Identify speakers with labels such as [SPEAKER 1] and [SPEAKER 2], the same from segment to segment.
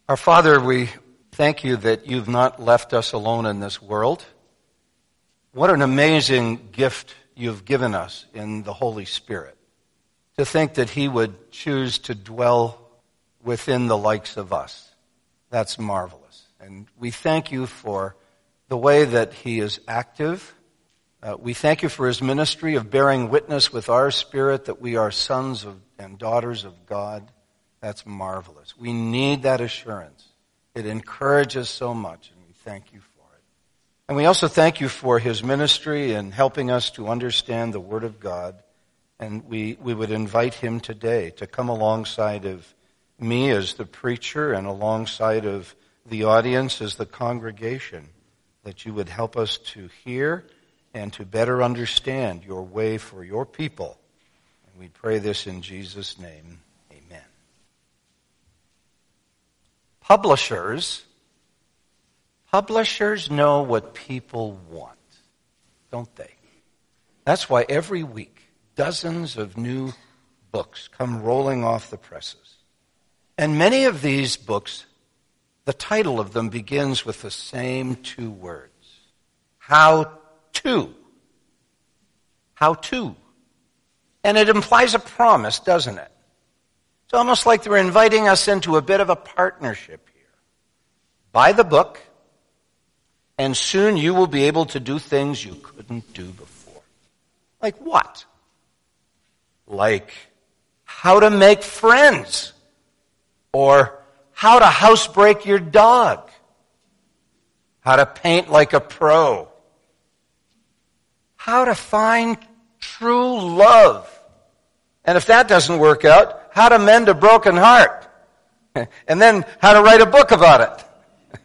[SPEAKER 1] Our Father, we thank you that you've not left us alone in this world. What an amazing gift you've given us in the Holy Spirit. To think that he would choose to dwell within the likes of us. That's marvelous. And we thank you for the way that he is active. We thank you for his ministry of bearing witness with our spirit that we are sons and daughters of God. That's marvelous. We need that assurance. It encourages so much, and we thank you for it. And we also thank you for his ministry in helping us to understand the Word of God. And we would invite him today to come alongside of me as the preacher and alongside of the audience as the congregation, that you would help us to hear and to better understand your way for your people. And we pray this in Jesus' name. Amen. Publishers know what people want, don't they? That's why every week dozens of new books come rolling off the presses. And many of these books, the title of them begins with the same two words. How to. How to. And it implies a promise, doesn't it? It's almost like they're inviting us into a bit of a partnership here. Buy the book, and soon you will be able to do things you couldn't do before. Like what? Like how to make friends, or how to housebreak your dog, how to paint like a pro, how to find true love. And if that doesn't work out, how to mend a broken heart. And then how to write a book about it.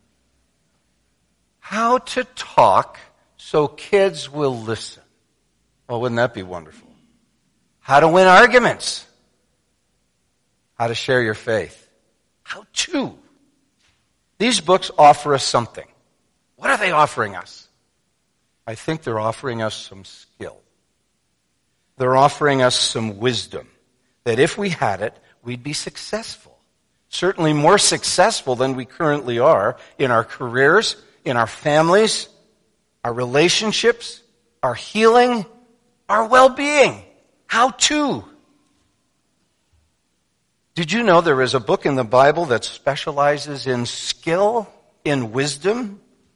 [SPEAKER 1] How to talk so kids will listen. Well, wouldn't that be wonderful? How to win arguments. How to share your faith. How to. These books offer us something. What are they offering us? I think they're offering us some skill. They're offering us some wisdom. That if we had it, we'd be successful. Certainly more successful than we currently are in our careers, in our families, our relationships, our healing, our well-being. How to. Did you know there is a book in the Bible that specializes in skill, in wisdom?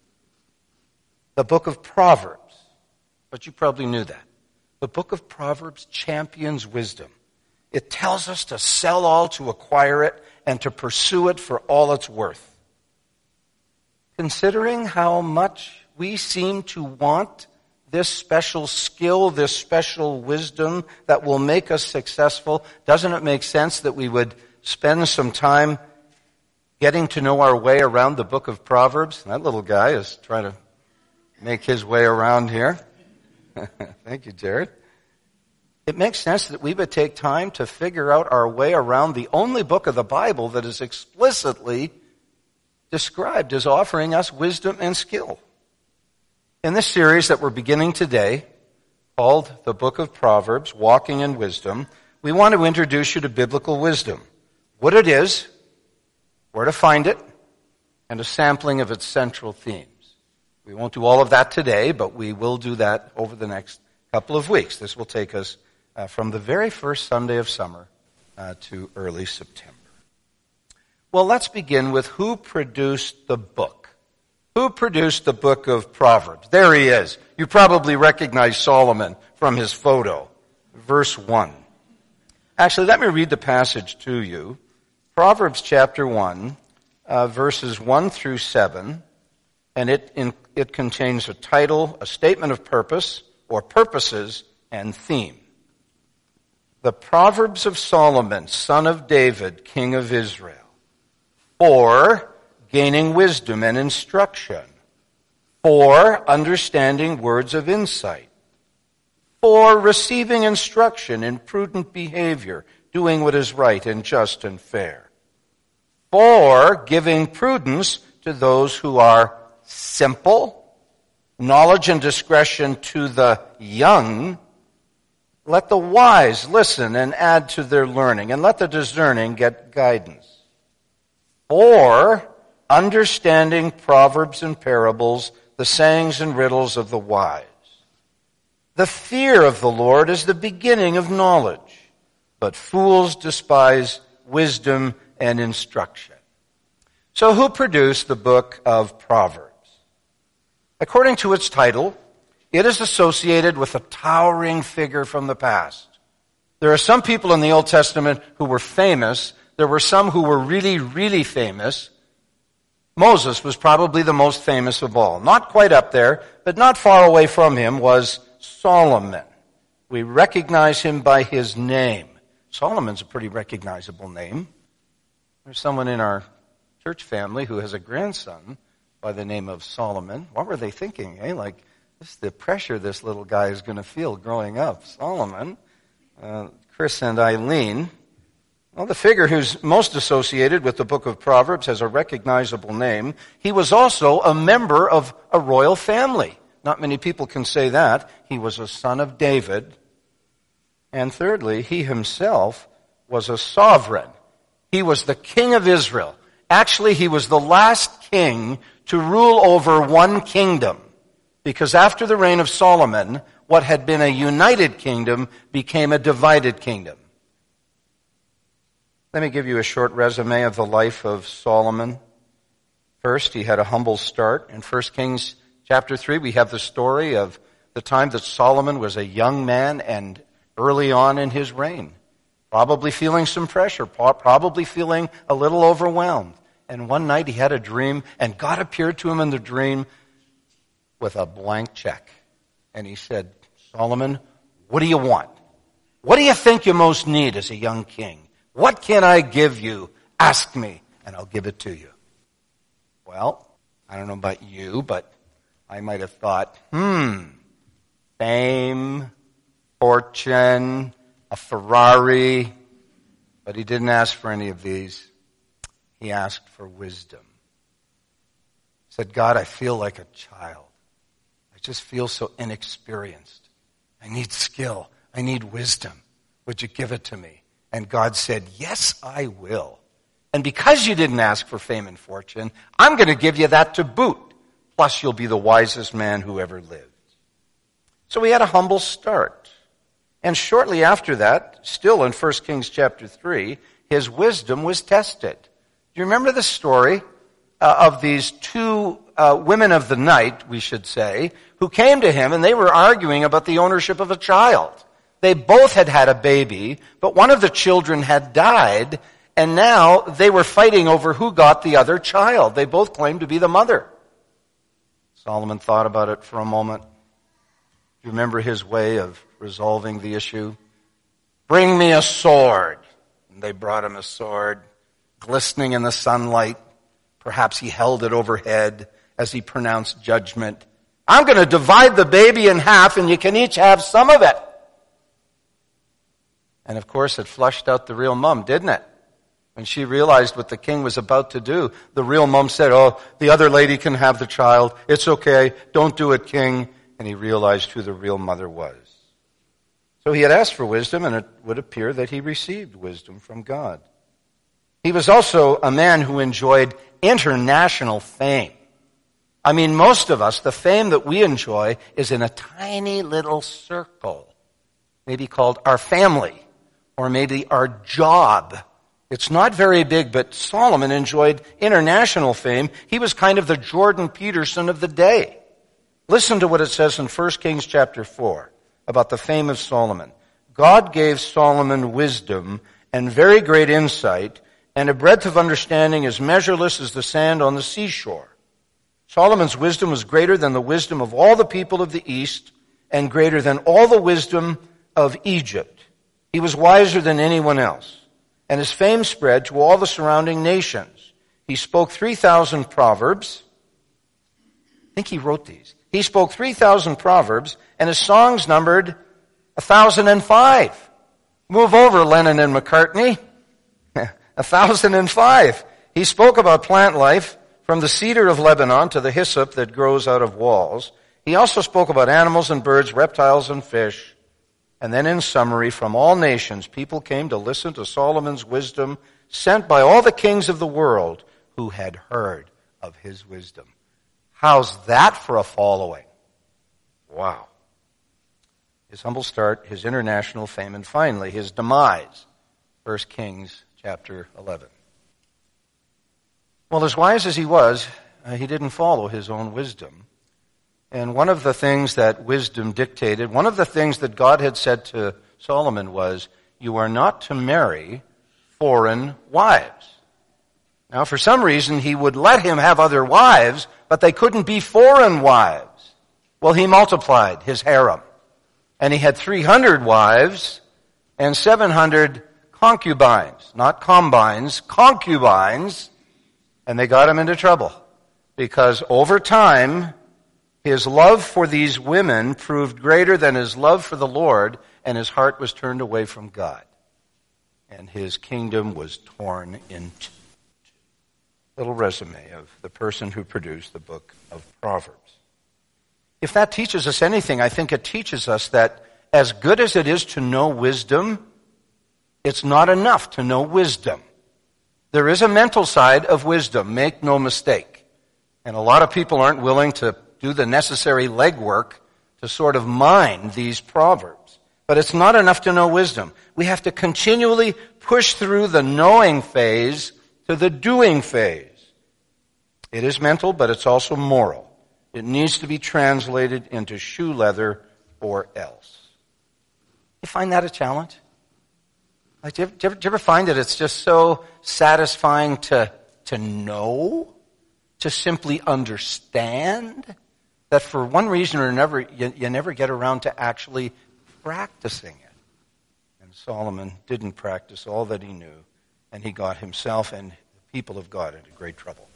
[SPEAKER 1] The book of Proverbs. But you probably knew that. The book of Proverbs champions wisdom. It tells us to sell all to acquire it and to pursue it for all it's worth. Considering how much we seem to want this special skill, this special wisdom that will make us successful, doesn't it make sense that we would spend some time getting to know our way around the book of Proverbs? That little guy is trying to make his way around here. Thank you, Jared. It makes sense that we would take time to figure out our way around the only book of the Bible that is explicitly described as offering us wisdom and skill. In this series that we're beginning today, called the Book of Proverbs, Walking in Wisdom, we want to introduce you to biblical wisdom, what it is, where to find it, and a sampling of its central themes. We won't do all of that today, but we will do that over the next couple of weeks. This will take us from the very first Sunday of summer to early September. Well, let's begin with who produced the book. Who produced the book of Proverbs? There he is. You probably recognize Solomon from his photo. Verse 1. Actually, let me read the passage to you. Proverbs chapter 1, verses 1 through 7. And it contains a title, a statement of purpose, or purposes, and theme. The Proverbs of Solomon, son of David, king of Israel, for gaining wisdom and instruction, for understanding words of insight, for receiving instruction in prudent behavior, doing what is right and just and fair, for giving prudence to those who are simple, knowledge and discretion to the young. Let the wise listen and add to their learning, and let the discerning get guidance. or understanding proverbs and parables, the sayings and riddles of the wise. The fear of the Lord is the beginning of knowledge, but fools despise wisdom and instruction. So who produced the book of Proverbs? According to its title, it is associated with a towering figure from the past. There are some people in the Old Testament who were famous. There were some who were really, really famous. Moses was probably the most famous of all. Not quite up there, but not far away from him was Solomon. We recognize him by his name. Solomon's a pretty recognizable name. There's someone in our church family who has a grandson by the name of Solomon. What were they thinking? Like, this is the pressure this little guy is going to feel growing up. Solomon, Chris and Eileen. Well, the figure who's most associated with the book of Proverbs has a recognizable name. He was also a member of a royal family. Not many people can say that. He was a son of David. And thirdly, he himself was a sovereign. He was the king of Israel. Actually, he was the last king to rule over one kingdom. Because after the reign of Solomon, what had been a united kingdom became a divided kingdom. Let me give you a short resume of the life of Solomon. First, he had a humble start. In 1 Kings chapter 3, we have the story of the time that Solomon was a young man and early on in his reign. Probably feeling some pressure, probably feeling a little overwhelmed. And one night he had a dream, and God appeared to him in the dream with a blank check. And he said, Solomon, what do you want? What do you think you most need as a young king? What can I give you? Ask me, and I'll give it to you. Well, I don't know about you, but I might have thought, fame, fortune, a Ferrari. But he didn't ask for any of these. He asked for wisdom. He said, God, I feel like a child. I just feel so inexperienced. I need skill. I need wisdom. Would you give it to me? And God said, yes, I will. And because you didn't ask for fame and fortune, I'm going to give you that to boot. Plus, you'll be the wisest man who ever lived. So he had a humble start. And shortly after that, still in 1 Kings chapter 3, his wisdom was tested. Do you remember the story of these two women of the night, we should say, who came to him and they were arguing about the ownership of a child? They both had had a baby, but one of the children had died, and now they were fighting over who got the other child. They both claimed to be the mother. Solomon thought about it for a moment. Do you remember his way of resolving the issue? Bring me a sword. And they brought him a sword, glistening in the sunlight. Perhaps he held it overhead as he pronounced judgment. I'm going to divide the baby in half, and you can each have some of it. And of course, it flushed out the real mom, didn't it? When she realized what the king was about to do, the real mom said, oh, the other lady can have the child. It's okay. Don't do it, king. And he realized who the real mother was. So he had asked for wisdom, and it would appear that he received wisdom from God. He was also a man who enjoyed international fame. I mean, most of us, the fame that we enjoy is in a tiny little circle, maybe called our family, or maybe our job. It's not very big, but Solomon enjoyed international fame. He was kind of the Jordan Peterson of the day. Listen to what it says in 1 Kings chapter 4 about the fame of Solomon. God gave Solomon wisdom and very great insight, and a breadth of understanding as measureless as the sand on the seashore. Solomon's wisdom was greater than the wisdom of all the people of the East, and greater than all the wisdom of Egypt. He was wiser than anyone else, and his fame spread to all the surrounding nations. He spoke 3,000 proverbs. I think he wrote these. He spoke 3,000 proverbs, and his songs numbered 1,005. Move over, Lennon and McCartney. 1,005. He spoke about plant life, from the cedar of Lebanon to the hyssop that grows out of walls. He also spoke about animals and birds, reptiles and fish. And then in summary, from all nations, people came to listen to Solomon's wisdom, sent by all the kings of the world, who had heard of his wisdom. How's that for a following? Wow. His humble start, his international fame, and finally his demise. 1 Kings chapter 11. Well, as wise as he was, he didn't follow his own wisdom. And one of the things that wisdom dictated, one of the things that God had said to Solomon was, you are not to marry foreign wives. Now, for some reason, he would let him have other wives, but they couldn't be foreign wives. Well, he multiplied his harem. And he had 300 wives and 700 concubines. Not combines, concubines. And they got him into trouble. Because over time, his love for these women proved greater than his love for the Lord, and his heart was turned away from God. And his kingdom was torn in two. Little resume of the person who produced the book of Proverbs. If that teaches us anything, I think it teaches us that as good as it is to know wisdom, it's not enough to know wisdom. There is a mental side of wisdom, make no mistake. And a lot of people aren't willing to do the necessary legwork to sort of mine these proverbs. But it's not enough to know wisdom. We have to continually push through the knowing phase to the doing phase. It is mental, but it's also moral. It needs to be translated into shoe leather or else. You find that a challenge? Like, do you ever find that it's just so satisfying to know, to simply understand, that for one reason or another, you never get around to actually practicing it? And Solomon didn't practice all that he knew, and he got himself and the people of God into great trouble.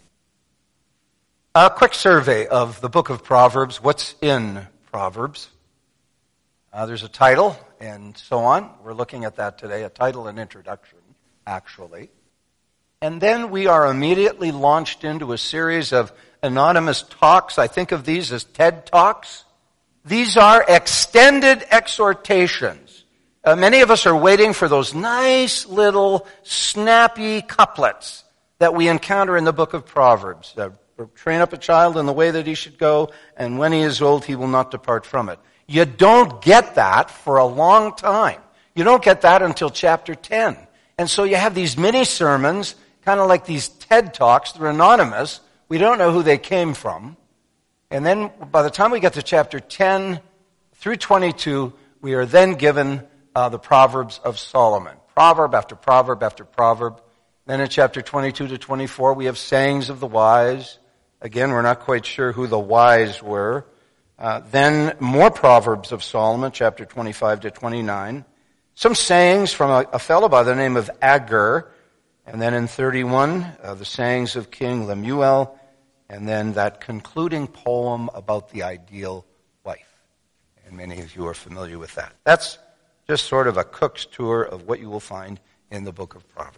[SPEAKER 1] A quick survey of the book of Proverbs. What's in Proverbs? There's a title and so on. We're looking at that today, a title and introduction, actually. And then we are immediately launched into a series of anonymous talks. I think of these as TED Talks. These are extended exhortations. Many of us are waiting for those nice little snappy couplets that we encounter in the book of Proverbs. Train up a child in the way that he should go, and when he is old, he will not depart from it. You don't get that for a long time. You don't get that until chapter 10. And so you have these mini sermons, kind of like these TED Talks. They're anonymous. We don't know who they came from. And then by the time we get to chapter 10 through 22, we are then given the Proverbs of Solomon. Proverb after proverb after proverb. Then in chapter 22 to 24, we have sayings of the wise. Again, we're not quite sure who the wise were. Then more Proverbs of Solomon, chapter 25 to 29. Some sayings from a fellow by the name of Agur. And then in 31, the sayings of King Lemuel. And then that concluding poem about the ideal wife. And many of you are familiar with that. That's just sort of a cook's tour of what you will find in the book of Proverbs.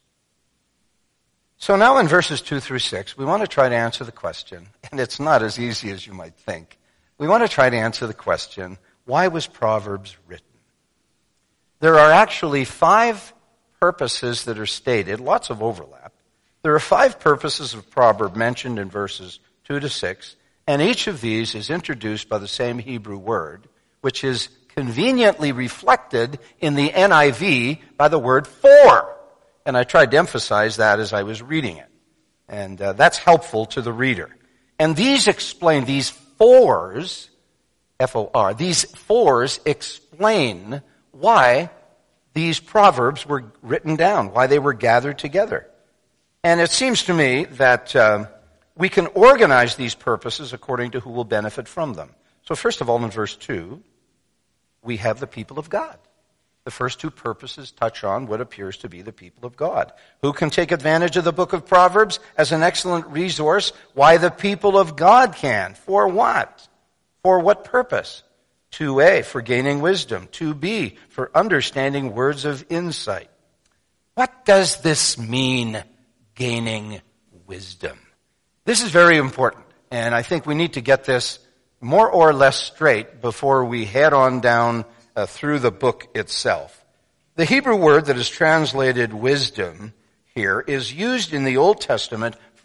[SPEAKER 1] So now in verses 2 through 6, we want to try to answer the question, and it's not as easy as you might think. We want to try to answer the question, why was Proverbs written? There are actually 5 purposes that are stated, lots of overlap. There are 5 purposes of Proverb mentioned in verses 2 to 6, and each of these is introduced by the same Hebrew word, which is conveniently reflected in the NIV by the word for. And I tried to emphasize that as I was reading it. And that's helpful to the reader. And these explain, these fours, F-O-R, these fours explain why these proverbs were written down, why they were gathered together. And it seems to me that we can organize these purposes according to who will benefit from them. So first of all, in verse 2, we have the people of God. The first 2 purposes touch on what appears to be the people of God. Who can take advantage of the book of Proverbs as an excellent resource? Why, the people of God can. For what? For what purpose? 2a, for gaining wisdom. 2b, for understanding words of insight. What does this mean, gaining wisdom? This is very important, and I think we need to get this more or less straight before we head on down through the book itself. The Hebrew word that is translated wisdom here is used in the Old Testament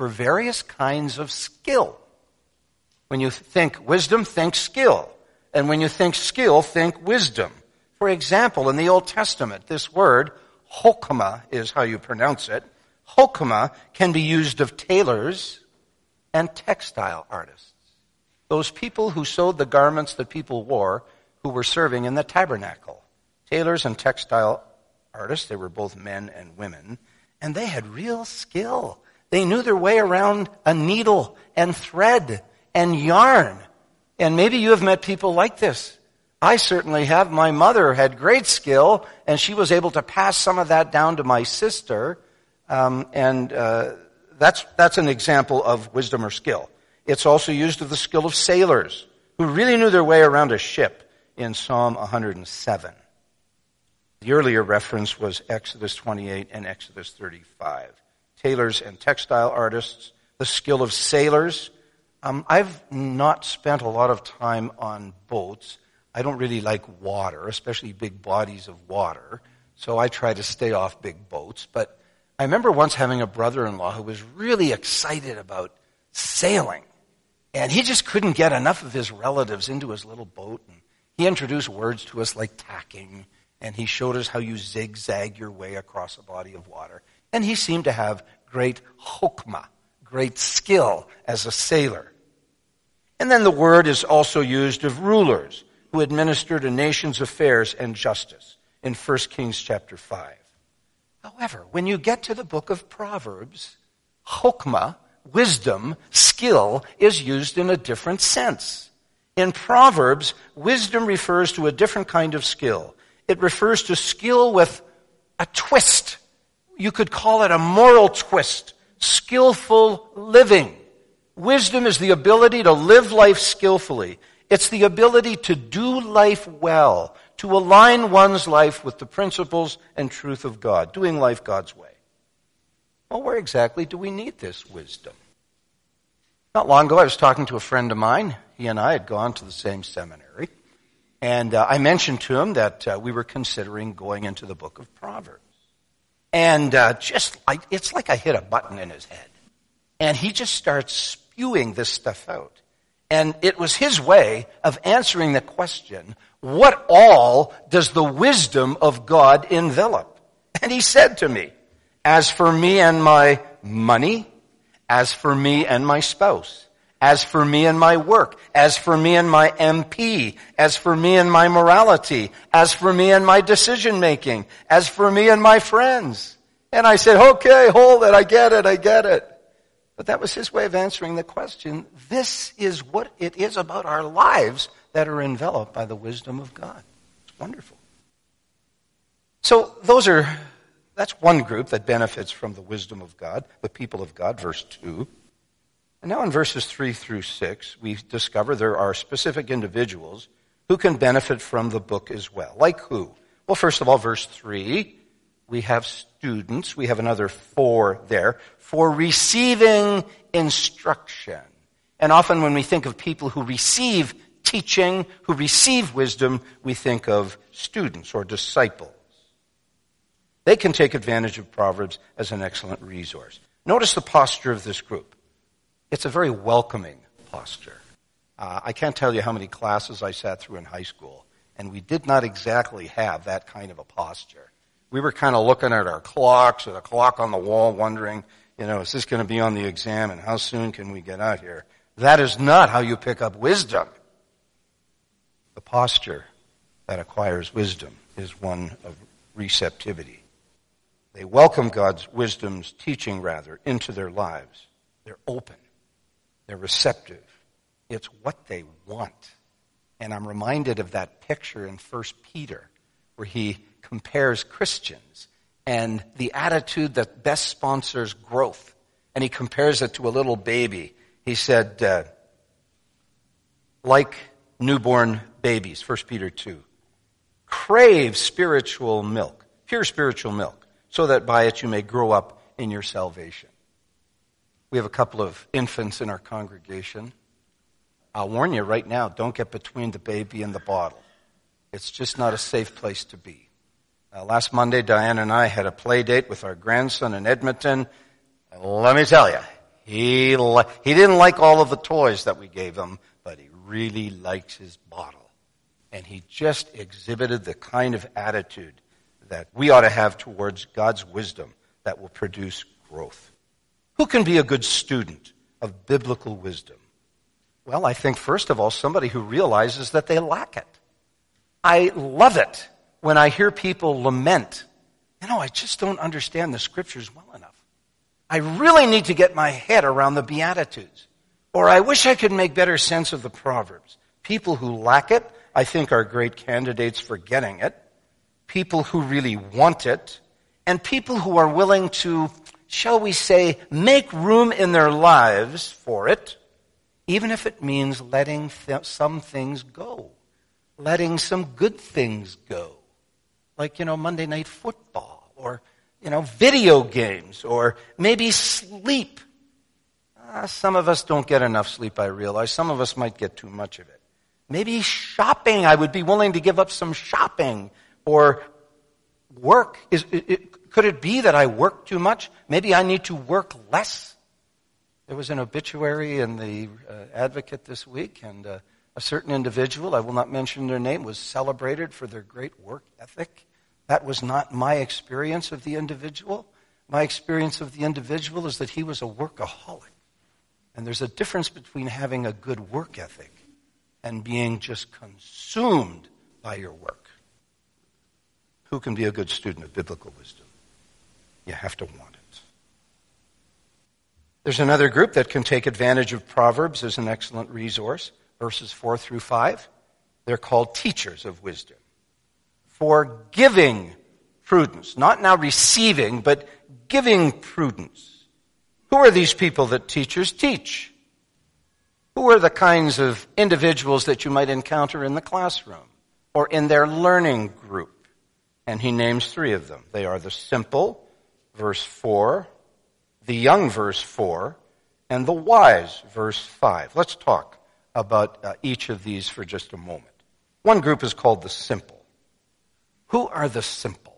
[SPEAKER 1] for various kinds of skill. When you think wisdom, think skill. And when you think skill, think wisdom. For example, in the Old Testament, this word, chokmah is how you pronounce it. Chokmah can be used of tailors and textile artists. Those people who sewed the garments that people wore who were serving in the tabernacle. Tailors and textile artists, they were both men and women, and they had real skill. They knew their way around a needle and thread and yarn. And maybe you have met people like this. I certainly have. My mother had great skill, and she was able to pass some of that down to my sister. That's an example of wisdom or skill. It's also used of the skill of sailors who really knew their way around a ship in Psalm 107. The earlier reference was Exodus 28 and Exodus 35. Tailors and textile artists, the skill of sailors. I've not spent a lot of time on boats. I don't really like water, especially big bodies of water, so I try to stay off big boats. But I remember once having a brother-in-law who was really excited about sailing, and he just couldn't get enough of his relatives into his little boat, and he introduced words to us like tacking, and he showed us how you zigzag your way across a body of water. And he seemed to have great chokmah, great skill as a sailor. And then the word is also used of rulers who administered a nation's affairs and justice in 1 Kings chapter 5. However, when you get to the book of Proverbs, chokmah, wisdom, skill, is used in a different sense. In Proverbs, wisdom refers to a different kind of skill. It refers to skill with a twist. You could call it a moral twist, skillful living. Wisdom is the ability to live life skillfully. It's the ability to do life well, to align one's life with the principles and truth of God, doing life God's way. Well, where exactly do we need this wisdom? Not long ago, I was talking to a friend of mine. He and I had gone to the same seminary. And I mentioned to him that we were considering going into the book of Proverbs. And it's like I hit a button in his head. And he just starts spewing this stuff out. And it was his way of answering the question, what all does the wisdom of God envelop? And he said to me, as for me and my money, as for me and my spouse, as for me and my work, as for me and my MP, as for me and my morality, as for me and my decision making, as for me and my friends. And I said, okay, hold it, I get it. But that was his way of answering the question. This is what it is about our lives that are enveloped by the wisdom of God. It's wonderful. So that's one group that benefits from the wisdom of God, the people of God, verse 2. And now in verses 3 through 6, we discover there are specific individuals who can benefit from the book as well. Like who? Well, first of all, verse 3, we have students. We have another 4 there. For receiving instruction. And often when we think of people who receive teaching, who receive wisdom, we think of students or disciples. They can take advantage of Proverbs as an excellent resource. Notice the posture of this group. It's a very welcoming posture. I can't tell you how many classes I sat through in high school, and we did not exactly have that kind of a posture. We were kind of looking at our clocks or the clock on the wall, wondering, is this going to be on the exam, and how soon can we get out here? That is not how you pick up wisdom. The posture that acquires wisdom is one of receptivity. They welcome God's wisdom's teaching, into their lives. They're open. They're receptive. It's what they want. And I'm reminded of that picture in 1 Peter where he compares Christians and the attitude that best sponsors growth. And he compares it to a little baby. He said, like newborn babies, 1 Peter 2, crave spiritual milk, pure spiritual milk, so that by it you may grow up in your salvation. We have a couple of infants in our congregation. I'll warn you right now, don't get between the baby and the bottle. It's just not a safe place to be. Last Monday, Diane and I had a play date with our grandson in Edmonton. And let me tell you, He didn't like all of the toys that we gave him, but he really likes his bottle. And he just exhibited the kind of attitude that we ought to have towards God's wisdom that will produce growth. Who can be a good student of biblical wisdom? Well, I think first of all, somebody who realizes that they lack it. I love it when I hear people lament, I just don't understand the scriptures well enough. I really need to get my head around the Beatitudes. Or I wish I could make better sense of the Proverbs. People who lack it, I think, are great candidates for getting it. People who really want it. And people who are willing to, shall we say, make room in their lives for it, even if it means letting some things go. Letting some good things go. Like, Monday Night Football, or, video games, or maybe sleep. Some of us don't get enough sleep, I realize. Some of us might get too much of it. Maybe shopping. I would be willing to give up some shopping. Or work. Could it be that I work too much? Maybe I need to work less. There was an obituary in the Advocate this week, and a certain individual, I will not mention their name, was celebrated for their great work ethic. That was not my experience of the individual. My experience of the individual is that he was a workaholic. And there's a difference between having a good work ethic and being just consumed by your work. Who can be a good student of biblical wisdom? You have to want it. There's another group that can take advantage of Proverbs as an excellent resource. Verses 4 through 5. They're called teachers of wisdom. For giving prudence. Not now receiving, but giving prudence. Who are these people that teachers teach? Who are the kinds of individuals that you might encounter in the classroom or in their learning group? And he names 3 of them. They are the simple, verse 4, the young, verse 4, and the wise, verse 5. Let's talk about each of these for just a moment. One group is called the simple. Who are the simple?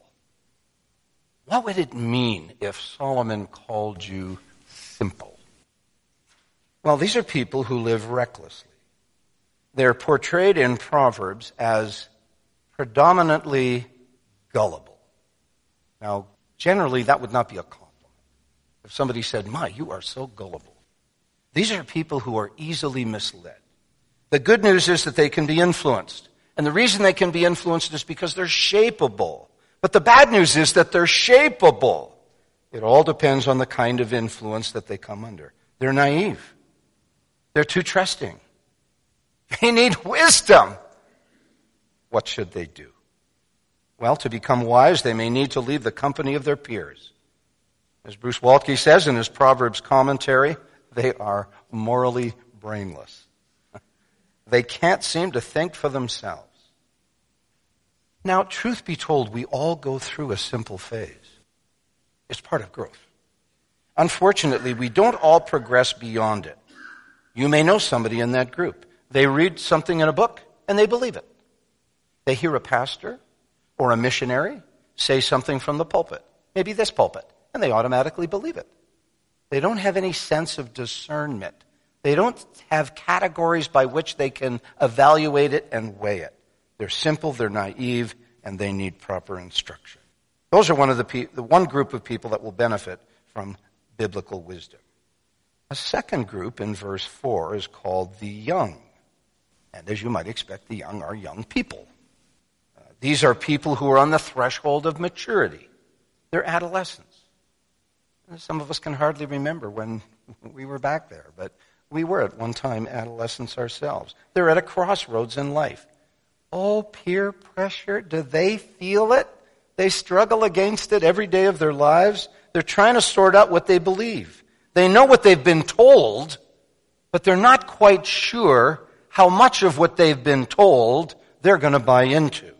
[SPEAKER 1] What would it mean if Solomon called you simple? Well, these are people who live recklessly. They're portrayed in Proverbs as predominantly gullible. Now, generally, that would not be a compliment. If somebody said, "My, you are so gullible." These are people who are easily misled. The good news is that they can be influenced. And the reason they can be influenced is because they're shapeable. But the bad news is that they're shapeable. It all depends on the kind of influence that they come under. They're naive. They're too trusting. They need wisdom. What should they do? Well, to become wise, they may need to leave the company of their peers. As Bruce Waltke says in his Proverbs commentary, they are morally brainless. They can't seem to think for themselves. Now, truth be told, we all go through a simple phase. It's part of growth. Unfortunately, we don't all progress beyond it. You may know somebody in that group. They read something in a book, and they believe it. They hear a pastor or a missionary say something from the pulpit, maybe this pulpit, and they automatically believe it. They don't have any sense of discernment. They don't have categories by which they can evaluate it and weigh it. They're simple, they're naive, and they need proper instruction. Those are the one group of people that will benefit from biblical wisdom. A second group in verse 4 is called the young. And as you might expect, the young are young people. These are people who are on the threshold of maturity. They're adolescents. Some of us can hardly remember when we were back there, but we were at one time adolescents ourselves. They're at a crossroads in life. Oh, peer pressure, do they feel it? They struggle against it every day of their lives. They're trying to sort out what they believe. They know what they've been told, but they're not quite sure how much of what they've been told they're going to buy into.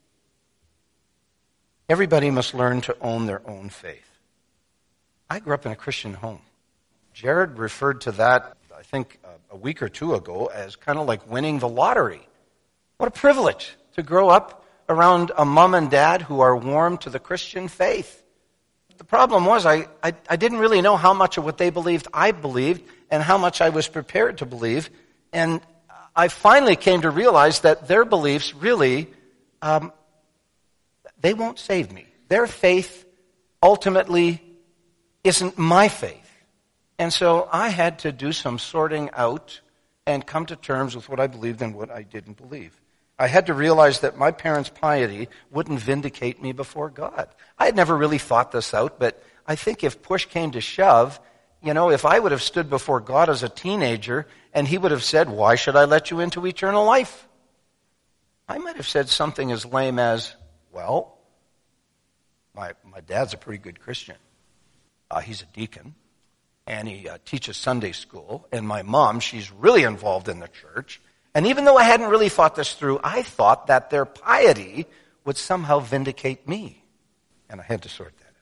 [SPEAKER 1] Everybody must learn to own their own faith. I grew up in a Christian home. Jared referred to that, I think, a week or two ago as kind of like winning the lottery. What a privilege to grow up around a mom and dad who are warm to the Christian faith. the problem was I didn't really know how much of what they believed I believed and how much I was prepared to believe. And I finally came to realize that their beliefs really, they won't save me. Their faith ultimately isn't my faith. And so I had to do some sorting out and come to terms with what I believed and what I didn't believe. I had to realize that my parents' piety wouldn't vindicate me before God. I had never really thought this out, but I think if push came to shove, if I would have stood before God as a teenager and he would have said, "Why should I let you into eternal life?" I might have said something as lame as, "Well, my dad's a pretty good Christian. He's a deacon, and he teaches Sunday school, and my mom, she's really involved in the church. And even though I hadn't really thought this through, I thought that their piety would somehow vindicate me." And I had to sort that out.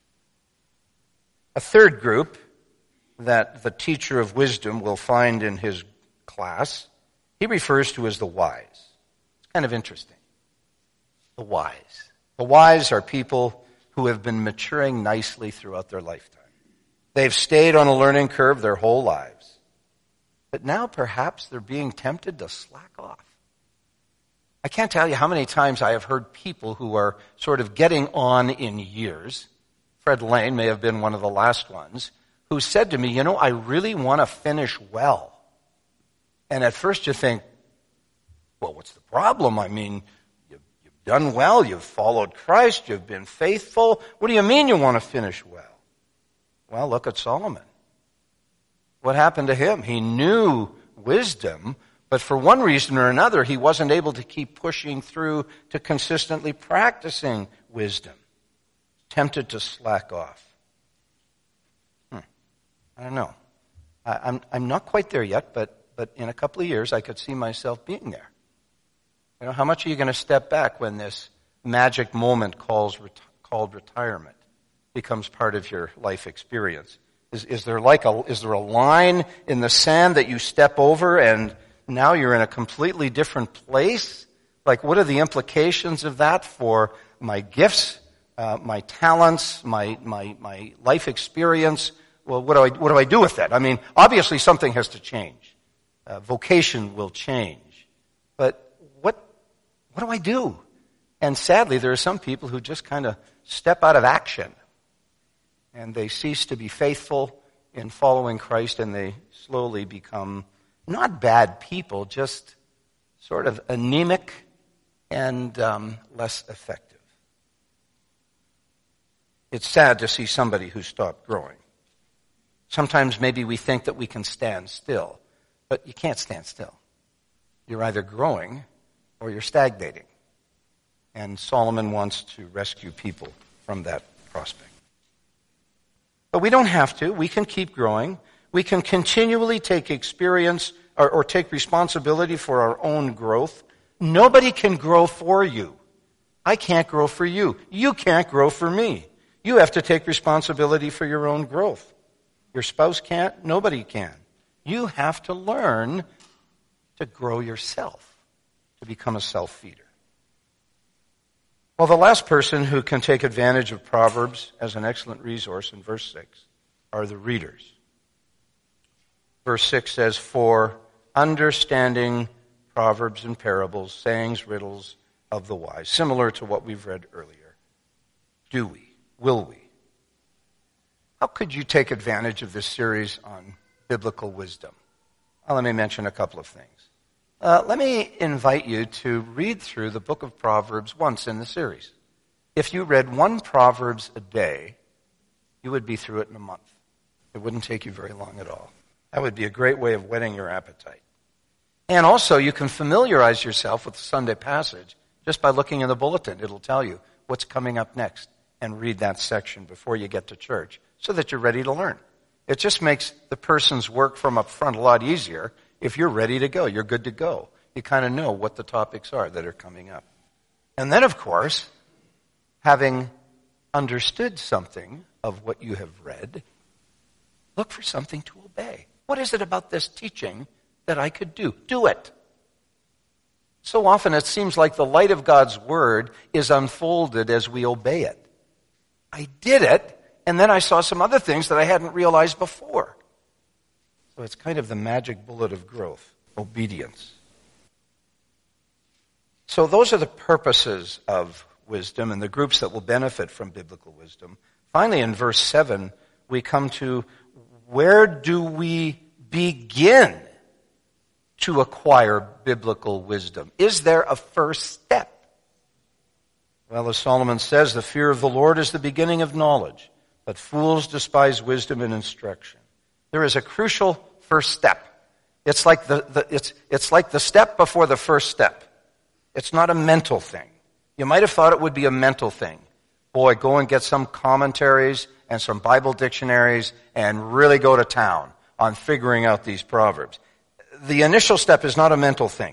[SPEAKER 1] A third group that the teacher of wisdom will find in his class, he refers to as the wise. It's kind of interesting. The wise. The wise are people who have been maturing nicely throughout their lifetime. They've stayed on a learning curve their whole lives. But now perhaps they're being tempted to slack off. I can't tell you how many times I have heard people who are sort of getting on in years, Fred Lane may have been one of the last ones, who said to me, "I really want to finish well." And at first you think, well, what's the problem? I mean, you've done well, you've followed Christ, you've been faithful. What do you mean you want to finish well? Well, look at Solomon. What happened to him? He knew wisdom, but for one reason or another, he wasn't able to keep pushing through to consistently practicing wisdom. Tempted to slack off. I don't know. I'm not quite there yet, but in a couple of years, I could see myself being there. How much are you going to step back when this magic moment called retirement becomes part of your life experience? Is there a line in the sand that you step over and now you're in a completely different place? Like, what are the implications of that for my gifts, my talents, my life experience? Well, what do I do with that? I mean, obviously something has to change. Vocation will change. But what do I do? And sadly, there are some people who just kind of step out of action. And they cease to be faithful in following Christ, and they slowly become not bad people, just sort of anemic and less effective. It's sad to see somebody who stopped growing. Sometimes maybe we think that we can stand still, but you can't stand still. You're either growing or you're stagnating. And Solomon wants to rescue people from that prospect. But we don't have to. We can keep growing. We can continually take experience or take responsibility for our own growth. Nobody can grow for you. I can't grow for you. You can't grow for me. You have to take responsibility for your own growth. Your spouse can't. Nobody can. You have to learn to grow yourself, to become a self-feeder. Well, the last person who can take advantage of Proverbs as an excellent resource in verse 6 are the readers. Verse 6 says, "For understanding proverbs and parables, sayings, riddles of the wise," similar to what we've read earlier. Do we? Will we? How could you take advantage of this series on biblical wisdom? Well, let me mention a couple of things. Let me invite you to read through the book of Proverbs once in the series. If you read one Proverbs a day, you would be through it in a month. It wouldn't take you very long at all. That would be a great way of whetting your appetite. And also, you can familiarize yourself with the Sunday passage just by looking in the bulletin. It'll tell you what's coming up next, and read that section before you get to church so that you're ready to learn. It just makes the person's work from up front a lot easier. If you're ready to go, you're good to go. You kind of know what the topics are that are coming up. And then, of course, having understood something of what you have read, look for something to obey. What is it about this teaching that I could do? Do it. So often it seems like the light of God's word is unfolded as we obey it. I did it, And then I saw some other things that I hadn't realized before. So it's kind of the magic bullet of growth, obedience. So those are the purposes of wisdom and the groups that will benefit from biblical wisdom. Finally, in verse 7, we come to, where do we begin to acquire biblical wisdom? Is there a first step? Well, as Solomon says, the fear of the Lord is the beginning of knowledge, but fools despise wisdom and instruction. There is a crucial first step. It's like it's like the step before the first step. It's not a mental thing. You might have thought it would be a mental thing. Boy, go and get some commentaries and some Bible dictionaries and really go to town on figuring out these proverbs. The initial step is not a mental thing.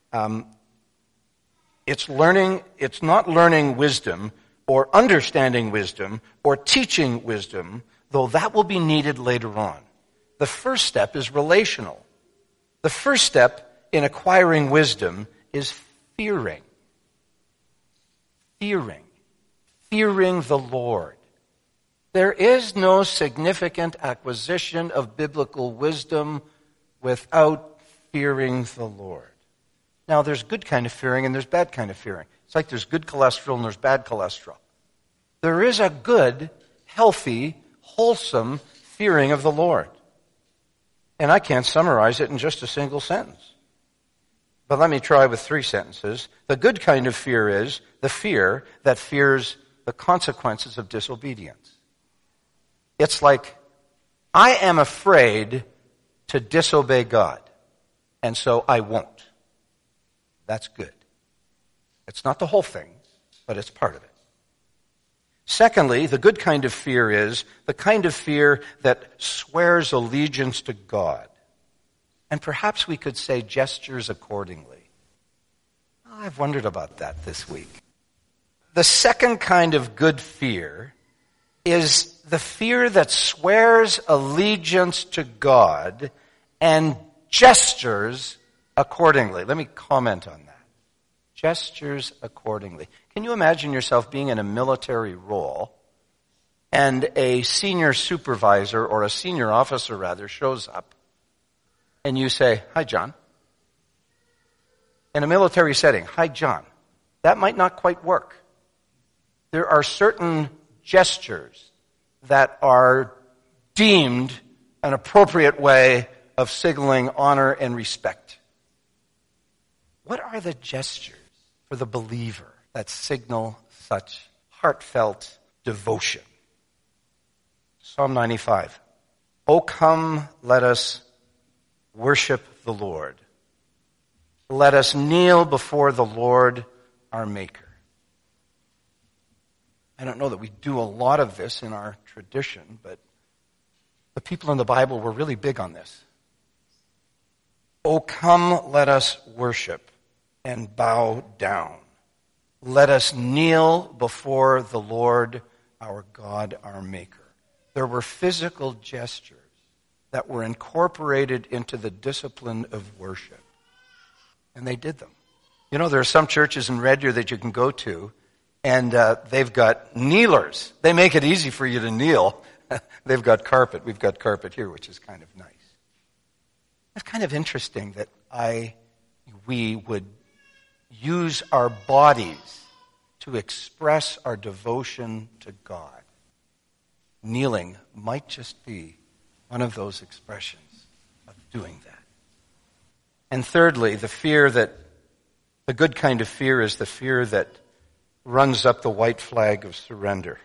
[SPEAKER 1] It's not learning wisdom or understanding wisdom or teaching wisdom, though that will be needed later on. The first step is relational. The first step in acquiring wisdom is fearing. Fearing the Lord. There is no significant acquisition of biblical wisdom without fearing the Lord. Now, there's good kind of fearing and there's bad kind of fearing. It's like there's good cholesterol and there's bad cholesterol. There is a good, healthy, wholesome fearing of the Lord. And I can't summarize it in just a single sentence. But let me try with 3 sentences. The good kind of fear is the fear that fears the consequences of disobedience. It's like, I am afraid to disobey God, and so I won't. That's good. It's not the whole thing, but it's part of it. Secondly, the good kind of fear is the kind of fear that swears allegiance to God. And perhaps we could say gestures accordingly. I've wondered about that this week. The second kind of good fear is the fear that swears allegiance to God and gestures accordingly. Let me comment on that. Gestures accordingly. Can you imagine yourself being in a military role and a senior supervisor or a senior officer rather shows up and you say, "Hi, John." In a military setting, "Hi, John." That might not quite work. There are certain gestures that are deemed an appropriate way of signaling honor and respect. What are the gestures for the believer that signal such heartfelt devotion? Psalm 95. "O come, let us worship the Lord. Let us kneel before the Lord our Maker." I don't know that we do a lot of this in our tradition, but the people in the Bible were really big on this. "O come, let us worship and bow down. Let us kneel before the Lord our God, our Maker." There were physical gestures that were incorporated into the discipline of worship. And they did them. You know, there are some churches in Red Deer that you can go to, and they've got kneelers. They make it easy for you to kneel. They've got carpet. We've got carpet here, which is kind of nice. It's kind of interesting that we would use our bodies to express our devotion to God. Kneeling might just be one of those expressions of doing that. And thirdly, the good kind of fear is the fear that runs up the white flag of surrender.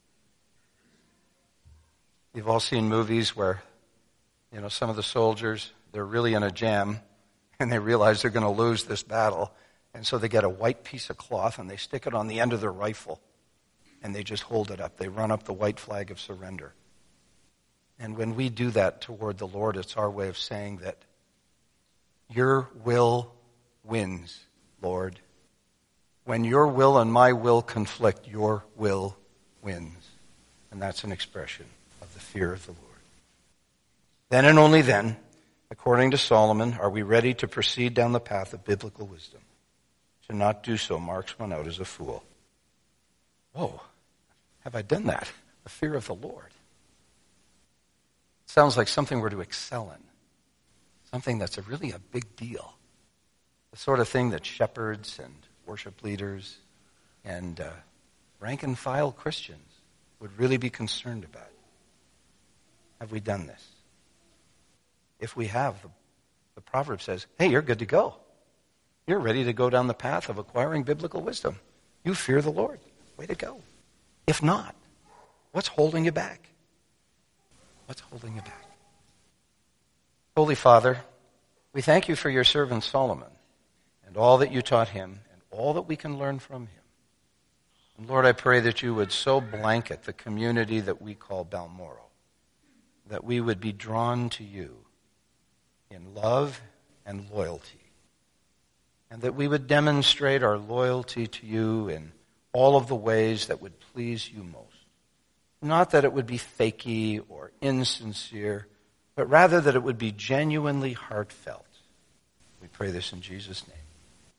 [SPEAKER 1] You've all seen movies where, some of the soldiers, they're really in a jam and they realize they're going to lose this battle. And so they get a white piece of cloth and they stick it on the end of their rifle and they just hold it up. They run up the white flag of surrender. And when we do that toward the Lord, it's our way of saying that your will wins, Lord. When your will and my will conflict, your will wins. And that's an expression of the fear of the Lord. Then and only then, according to Solomon, are we ready to proceed down the path of biblical wisdom. To not do so marks one out as a fool. Whoa, have I done that? the fear of the Lord. It sounds like something we're to excel in, something that's really a big deal, the sort of thing that shepherds and worship leaders and rank-and-file Christians would really be concerned about. Have we done this? If we have, the proverb says, hey, you're good to go. You're ready to go down the path of acquiring biblical wisdom. You fear the Lord. Way to go. If not, what's holding you back? What's holding you back? Holy Father, we thank you for your servant Solomon and all that you taught him and all that we can learn from him. And Lord, I pray that you would so blanket the community that we call Balmoral, that we would be drawn to you in love and loyalty, and that we would demonstrate our loyalty to you in all of the ways that would please you most. Not that it would be fakey or insincere, but rather that it would be genuinely heartfelt. We pray this in Jesus' name.